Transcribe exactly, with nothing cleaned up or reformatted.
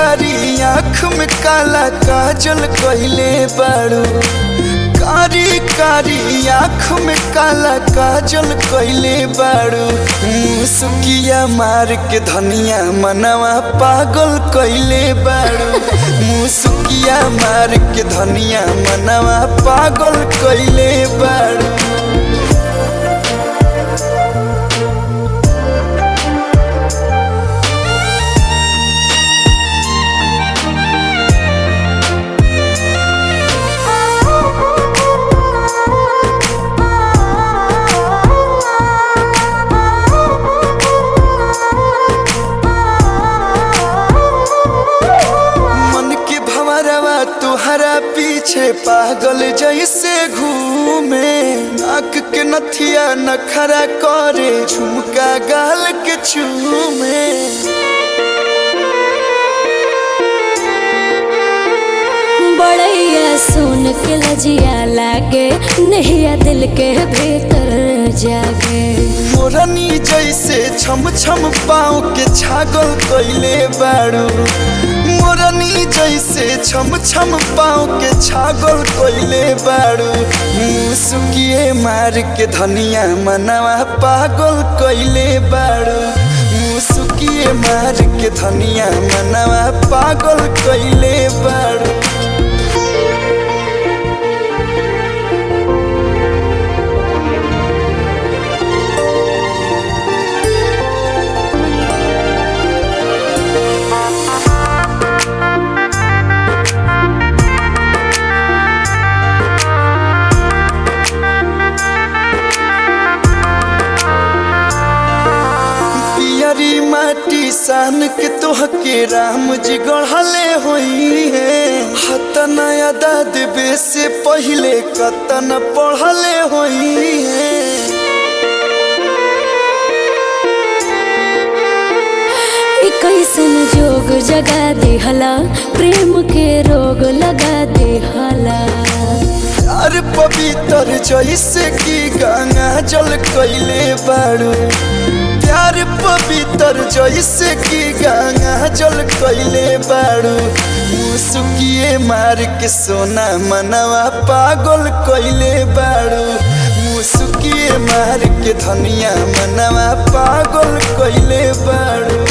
कारी आँख में काला काजल कइले बाड़ू। कारी कारी आँख में काला काजल कइले बाड़ू। मुसुकिया मार के धनिया मनवा पागल कइले बाड़ू। मुसुकिया मार के धनिया मनवा पागल कइले बाड़ू। तुहरा पीछे पागल जैसे घूमे। नाक के नथिया नखरा करे झुमका गाल के चूमे। बड़ैया सुन के लजिया लागे नहिया दिल के भीतर जागे। मोरनी जैसे छम छम पाँव के छागल कइले बाड़ू। मोरनी जैसे छम छम पाँव के छागल कइले बाड़ू। मुसुकिए मार के धनिया मनवा पागल कइले बाड़ू। मुसुकिए मार के धनिया मनवा पागल कइले बाड़ू। माटी सान के तोहके राम जी गढ़ले होई है। हतन अदा देवे से पहले कतन पढ़ले होई है। कैसन जोग जगा दिहला प्रेम के रोग लगा दिहला। यार पवित्र जैसे की गंगा जल कइले बाड़ू। प्यार पवित्र जैसे की गंगा जल कइले बाड़ू। मुसुकिए मार के सोना मनवा पागल कइले बाड़ू। मुसुकिए मार के धनिया मनवा पागल कइले बाड़ू।